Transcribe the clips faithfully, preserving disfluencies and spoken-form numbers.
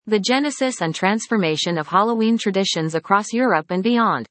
The genesis and transformation of Halloween traditions across Europe and beyond.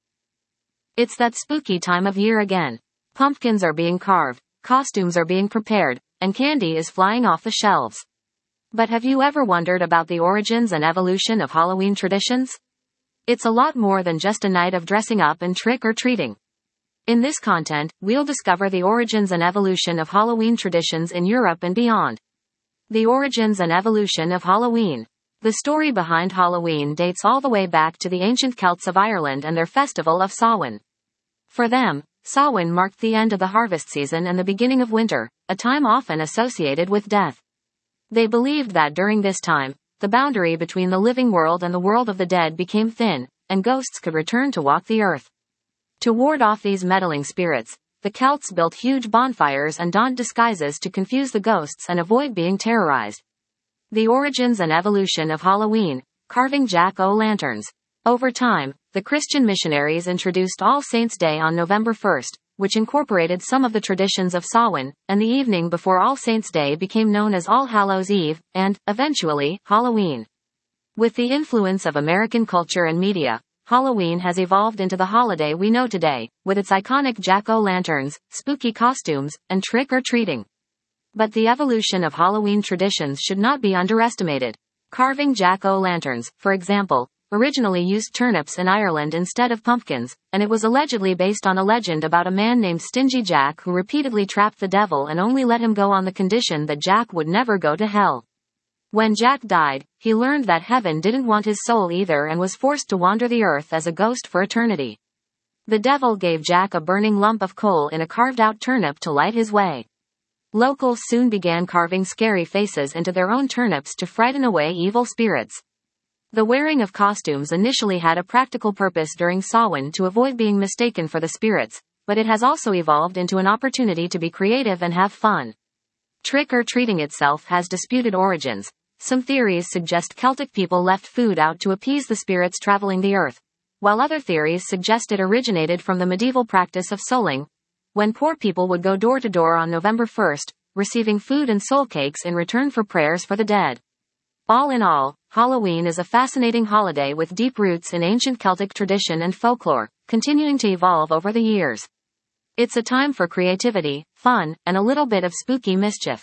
It's that spooky time of year again. Pumpkins are being carved, costumes are being prepared, and candy is flying off the shelves. But have you ever wondered about the origins and evolution of Halloween traditions? It's a lot more than just a night of dressing up and trick-or-treating. In this content, we'll discover the origins and evolution of Halloween traditions in Europe and beyond. The origins and evolution of Halloween. The story behind Halloween dates all the way back to the ancient Celts of Ireland and their festival of Samhain. For them, Samhain marked the end of the harvest season and the beginning of winter, a time often associated with death. They believed that during this time, the boundary between the living world and the world of the dead became thin, and ghosts could return to walk the earth. To ward off these meddling spirits, the Celts built huge bonfires and donned disguises to confuse the ghosts and avoid being terrorized. The origins and evolution of Halloween, carving jack-o'-lanterns. Over time, the Christian missionaries introduced All Saints' Day on November first, which incorporated some of the traditions of Samhain, and the evening before All Saints' Day became known as All Hallows' Eve, and, eventually, Halloween. With the influence of American culture and media, Halloween has evolved into the holiday we know today, with its iconic jack-o'-lanterns, spooky costumes, and trick-or-treating. But the evolution of Halloween traditions should not be underestimated. Carving jack-o'-lanterns, for example, originally used turnips in Ireland instead of pumpkins, and it was allegedly based on a legend about a man named Stingy Jack who repeatedly trapped the devil and only let him go on the condition that Jack would never go to hell. When Jack died, he learned that heaven didn't want his soul either and was forced to wander the earth as a ghost for eternity. The devil gave Jack a burning lump of coal in a carved-out turnip to light his way. Locals soon began carving scary faces into their own turnips to frighten away evil spirits. The wearing of costumes initially had a practical purpose during Samhain to avoid being mistaken for the spirits, but it has also evolved into an opportunity to be creative and have fun. Trick-or-treating itself has disputed origins. Some theories suggest Celtic people left food out to appease the spirits traveling the earth, while other theories suggest it originated from the medieval practice of souling, when poor people would go door to door on November first, receiving food and soul cakes in return for prayers for the dead. All in all, Halloween is a fascinating holiday with deep roots in ancient Celtic tradition and folklore, continuing to evolve over the years. It's a time for creativity, fun, and a little bit of spooky mischief.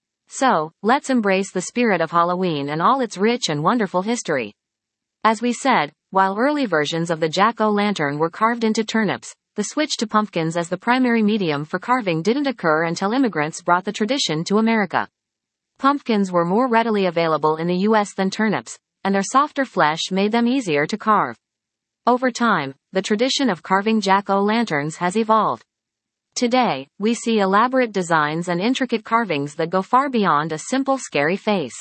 So, let's embrace the spirit of Halloween and all its rich and wonderful history. As we said, while early versions of the jack-o'-lantern were carved into turnips, the switch to pumpkins as the primary medium for carving didn't occur until immigrants brought the tradition to America. Pumpkins were more readily available in the U S than turnips, and their softer flesh made them easier to carve. Over time, the tradition of carving jack-o'-lanterns has evolved. Today, we see elaborate designs and intricate carvings that go far beyond a simple scary face.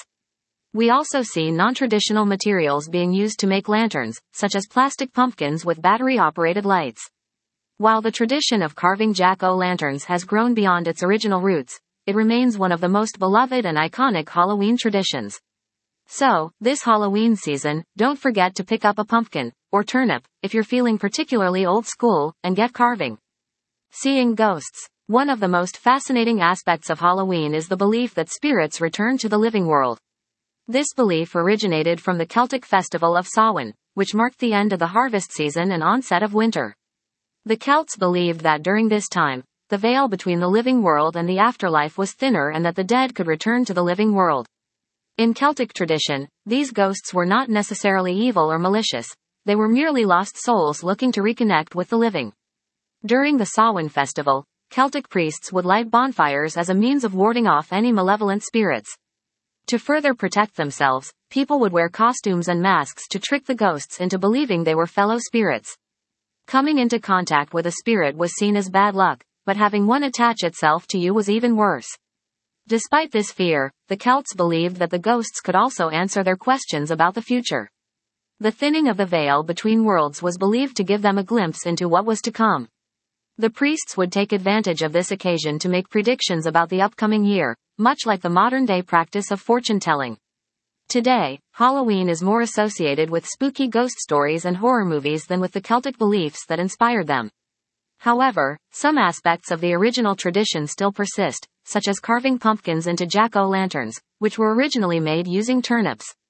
We also see non-traditional materials being used to make lanterns, such as plastic pumpkins with battery-operated lights. While the tradition of carving jack-o'-lanterns has grown beyond its original roots, it remains one of the most beloved and iconic Halloween traditions. So, this Halloween season, don't forget to pick up a pumpkin, or turnip, if you're feeling particularly old school, and get carving. Seeing ghosts. One of the most fascinating aspects of Halloween is the belief that spirits return to the living world. This belief originated from the Celtic festival of Samhain, which marked the end of the harvest season and onset of winter. The Celts believed that during this time, the veil between the living world and the afterlife was thinner and that the dead could return to the living world. In Celtic tradition, these ghosts were not necessarily evil or malicious, they were merely lost souls looking to reconnect with the living. During the Samhain festival, Celtic priests would light bonfires as a means of warding off any malevolent spirits. To further protect themselves, people would wear costumes and masks to trick the ghosts into believing they were fellow spirits. Coming into contact with a spirit was seen as bad luck, but having one attach itself to you was even worse. Despite this fear, the Celts believed that the ghosts could also answer their questions about the future. The thinning of the veil between worlds was believed to give them a glimpse into what was to come. The priests would take advantage of this occasion to make predictions about the upcoming year, much like the modern-day practice of fortune-telling. Today, Halloween is more associated with spooky ghost stories and horror movies than with the Celtic beliefs that inspired them. However, some aspects of the original tradition still persist, such as carving pumpkins into jack-o'-lanterns, which were originally made using turnips.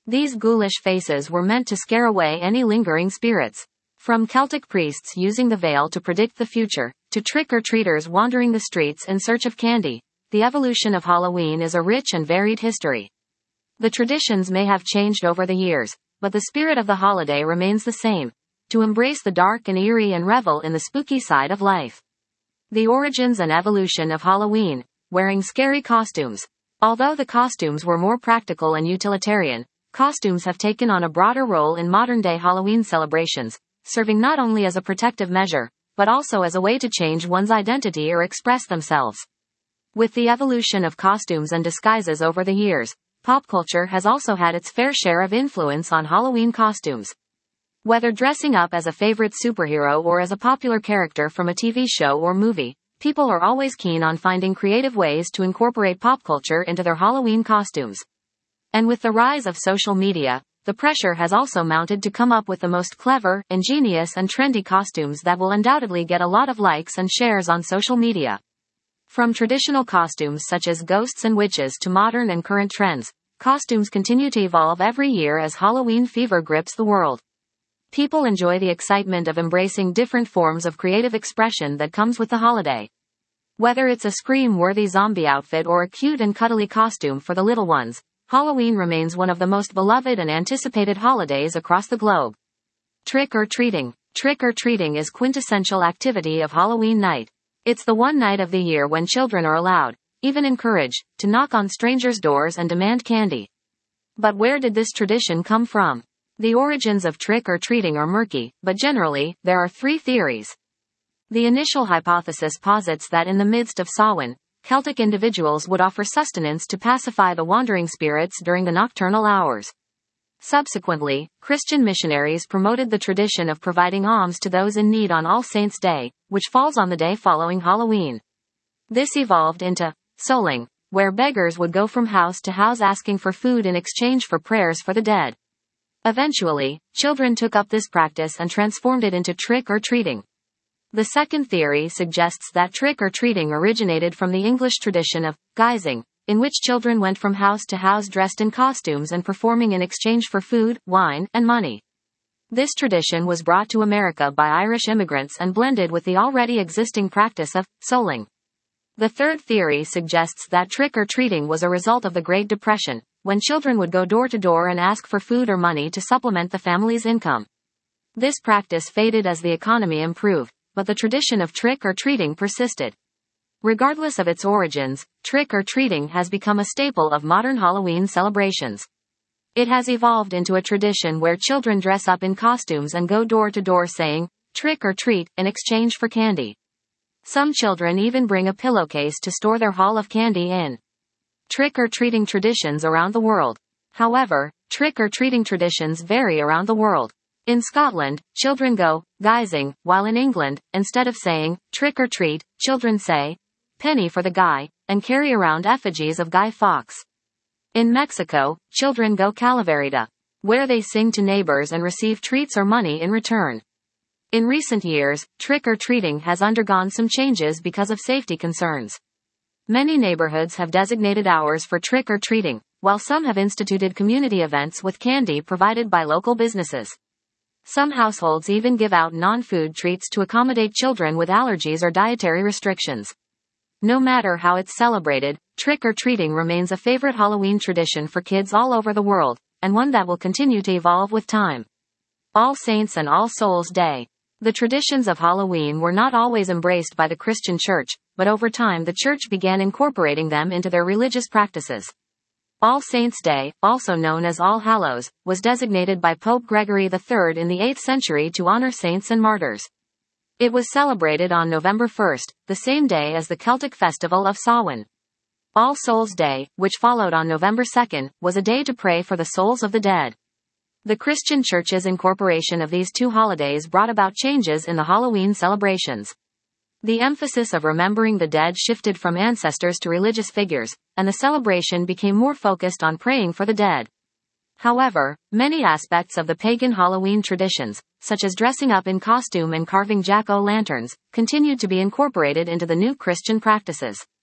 These ghoulish faces were meant to scare away any lingering spirits. From Celtic priests using the veil to predict the future, to trick-or-treaters wandering the streets in search of candy, the evolution of Halloween is a rich and varied history. The traditions may have changed over the years, but the spirit of the holiday remains the same: to embrace the dark and eerie and revel in the spooky side of life. The origins and evolution of Halloween: wearing scary costumes. Although the costumes were more practical and utilitarian, costumes have taken on a broader role in modern-day Halloween celebrations, serving not only as a protective measure, but also as a way to change one's identity or express themselves. With the evolution of costumes and disguises over the years, pop culture has also had its fair share of influence on Halloween costumes. Whether dressing up as a favorite superhero or as a popular character from a T V show or movie, people are always keen on finding creative ways to incorporate pop culture into their Halloween costumes. And with the rise of social media, the pressure has also mounted to come up with the most clever, ingenious and trendy costumes that will undoubtedly get a lot of likes and shares on social media. From traditional costumes such as ghosts and witches to modern and current trends, costumes continue to evolve every year as Halloween fever grips the world. People enjoy the excitement of embracing different forms of creative expression that comes with the holiday. Whether it's a scream-worthy zombie outfit or a cute and cuddly costume for the little ones, Halloween remains one of the most beloved and anticipated holidays across the globe. Trick-or-treating. Trick-or-treating is quintessential activity of Halloween night. It's the one night of the year when children are allowed, even encouraged, to knock on strangers' doors and demand candy. But where did this tradition come from? The origins of trick-or-treating are murky, but generally, there are three theories. The initial hypothesis posits that in the midst of Samhain, Celtic individuals would offer sustenance to pacify the wandering spirits during the nocturnal hours. Subsequently, Christian missionaries promoted the tradition of providing alms to those in need on All Saints' Day, which falls on the day following Halloween. This evolved into souling, where beggars would go from house to house asking for food in exchange for prayers for the dead. Eventually, children took up this practice and transformed it into trick-or-treating. The second theory suggests that trick-or-treating originated from the English tradition of guising, in which children went from house to house dressed in costumes and performing in exchange for food, wine, and money. This tradition was brought to America by Irish immigrants and blended with the already existing practice of souling. The third theory suggests that trick-or-treating was a result of the Great Depression, when children would go door to door and ask for food or money to supplement the family's income. This practice faded as the economy improved, but the tradition of trick-or-treating persisted. Regardless of its origins, trick-or-treating has become a staple of modern Halloween celebrations. It has evolved into a tradition where children dress up in costumes and go door to door saying, "Trick or treat," in exchange for candy. Some children even bring a pillowcase to store their haul of candy in. Trick-or-treating traditions around the world. However, trick-or-treating traditions vary around the world. In Scotland, children go guising, while in England, instead of saying trick or treat, children say penny for the guy, and carry around effigies of Guy Fawkes. In Mexico, children go calaverita, where they sing to neighbors and receive treats or money in return. In recent years, trick-or-treating has undergone some changes because of safety concerns. Many neighborhoods have designated hours for trick-or-treating, while some have instituted community events with candy provided by local businesses. Some households even give out non-food treats to accommodate children with allergies or dietary restrictions. No matter how it's celebrated, trick-or-treating remains a favorite Halloween tradition for kids all over the world, and one that will continue to evolve with time. All Saints and All Souls' Day. The traditions of Halloween were not always embraced by the Christian Church, but over time the Church began incorporating them into their religious practices. All Saints' Day, also known as All Hallows, was designated by Pope Gregory the Third in the eighth century to honor saints and martyrs. It was celebrated on November first, the same day as the Celtic festival of Samhain. All Souls' Day, which followed on November second, was a day to pray for the souls of the dead. The Christian Church's incorporation of these two holidays brought about changes in the Halloween celebrations. The emphasis of remembering the dead shifted from ancestors to religious figures, and the celebration became more focused on praying for the dead. However, many aspects of the pagan Halloween traditions, such as dressing up in costume and carving jack-o'-lanterns, continued to be incorporated into the new Christian practices.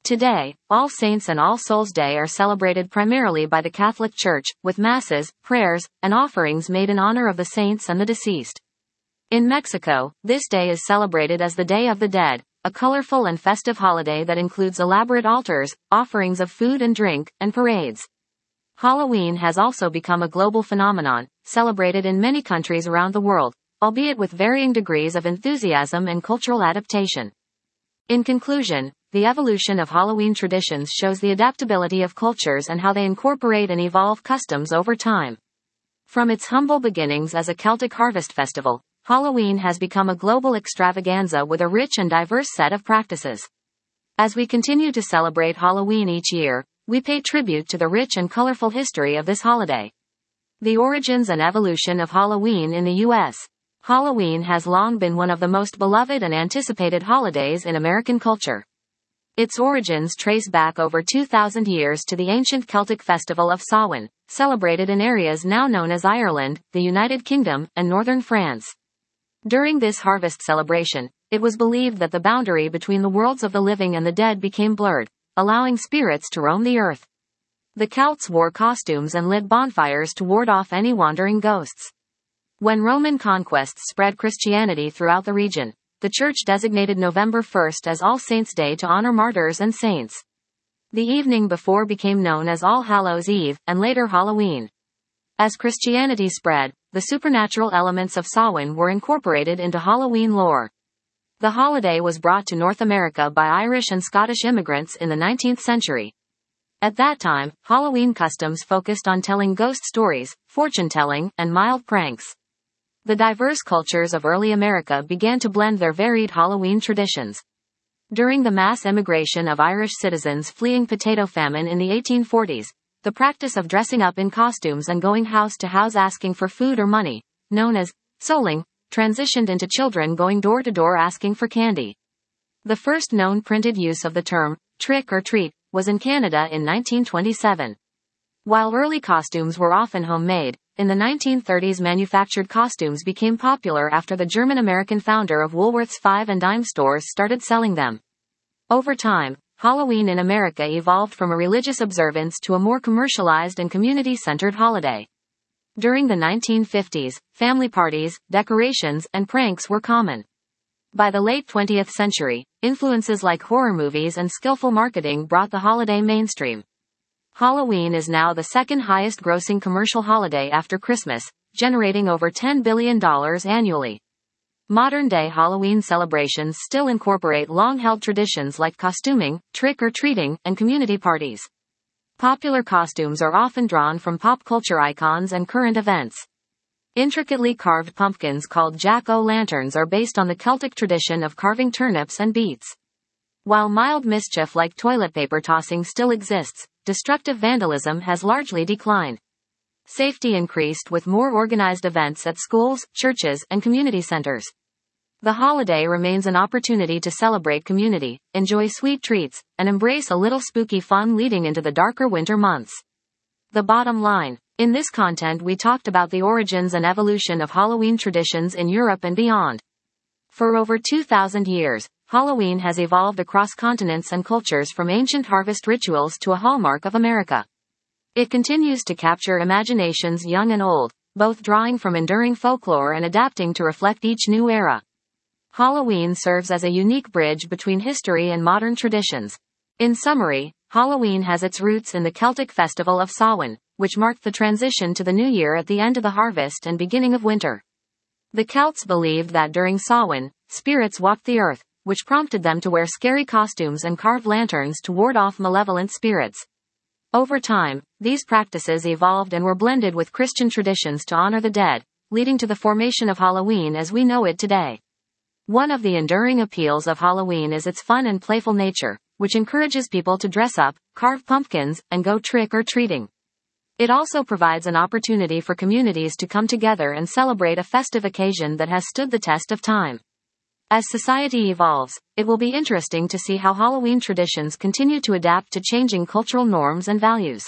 Today, All Saints and All Souls Day are celebrated primarily by the Catholic Church, with masses, prayers, and offerings made in honor of the saints and the deceased. In Mexico, this day is celebrated as the Day of the Dead, a colorful and festive holiday that includes elaborate altars, offerings of food and drink, and parades. Halloween has also become a global phenomenon, celebrated in many countries around the world, albeit with varying degrees of enthusiasm and cultural adaptation. In conclusion, the evolution of Halloween traditions shows the adaptability of cultures and how they incorporate and evolve customs over time. From its humble beginnings as a Celtic harvest festival, Halloween has become a global extravaganza with a rich and diverse set of practices. As we continue to celebrate Halloween each year, we pay tribute to the rich and colorful history of this holiday. The origins and evolution of Halloween in the U S Halloween has long been one of the most beloved and anticipated holidays in American culture. Its origins trace back over two thousand years to the ancient Celtic festival of Samhain, celebrated in areas now known as Ireland, the United Kingdom, and northern France. During this harvest celebration, it was believed that the boundary between the worlds of the living and the dead became blurred, allowing spirits to roam the earth. The Celts wore costumes and lit bonfires to ward off any wandering ghosts. When Roman conquests spread Christianity throughout the region, the Church designated November first as All Saints' Day to honor martyrs and saints. The evening before became known as All Hallows' Eve, and later Halloween. As Christianity spread, the supernatural elements of Samhain were incorporated into Halloween lore. The holiday was brought to North America by Irish and Scottish immigrants in the nineteenth century. At that time, Halloween customs focused on telling ghost stories, fortune-telling, and mild pranks. The diverse cultures of early America began to blend their varied Halloween traditions. During the mass immigration of Irish citizens fleeing potato famine in the eighteen forties, the practice of dressing up in costumes and going house to house asking for food or money, known as souling, transitioned into children going door to door asking for candy. The first known printed use of the term, trick or treat, was in Canada in nineteen twenty-seven. While early costumes were often homemade, in the nineteen thirties manufactured costumes became popular after the German-American founder of Woolworth's five and dime stores started selling them. Over time, Halloween in America evolved from a religious observance to a more commercialized and community-centered holiday. During the nineteen fifties, family parties, decorations, and pranks were common. By the late twentieth century, influences like horror movies and skillful marketing brought the holiday mainstream. Halloween is now the second highest grossing commercial holiday after Christmas, generating over ten billion dollars annually. Modern-day Halloween celebrations still incorporate long-held traditions like costuming, trick-or-treating, and community parties. Popular costumes are often drawn from pop culture icons and current events. Intricately carved pumpkins called jack-o'-lanterns are based on the Celtic tradition of carving turnips and beets. While mild mischief like toilet paper tossing still exists, destructive vandalism has largely declined. Safety increased with more organized events at schools, churches, and community centers. The holiday remains an opportunity to celebrate community, enjoy sweet treats, and embrace a little spooky fun leading into the darker winter months. The bottom line. In this content we talked about the origins and evolution of Halloween traditions in Europe and beyond. For over two thousand years, Halloween has evolved across continents and cultures from ancient harvest rituals to a hallmark of America. It continues to capture imaginations young and old, both drawing from enduring folklore and adapting to reflect each new era. Halloween serves as a unique bridge between history and modern traditions. In summary, Halloween has its roots in the Celtic festival of Samhain, which marked the transition to the new year at the end of the harvest and beginning of winter. The Celts believed that during Samhain, spirits walked the earth, which prompted them to wear scary costumes and carve lanterns to ward off malevolent spirits. Over time, these practices evolved and were blended with Christian traditions to honor the dead, leading to the formation of Halloween as we know it today. One of the enduring appeals of Halloween is its fun and playful nature, which encourages people to dress up, carve pumpkins, and go trick-or-treating. It also provides an opportunity for communities to come together and celebrate a festive occasion that has stood the test of time. As society evolves, it will be interesting to see how Halloween traditions continue to adapt to changing cultural norms and values.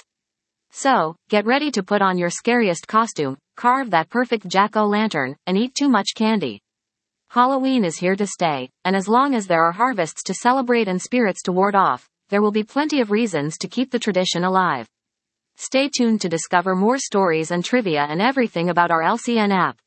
So, get ready to put on your scariest costume, carve that perfect jack-o'-lantern, and eat too much candy. Halloween is here to stay, and as long as there are harvests to celebrate and spirits to ward off, there will be plenty of reasons to keep the tradition alive. Stay tuned to discover more stories and trivia and everything about our L C N app.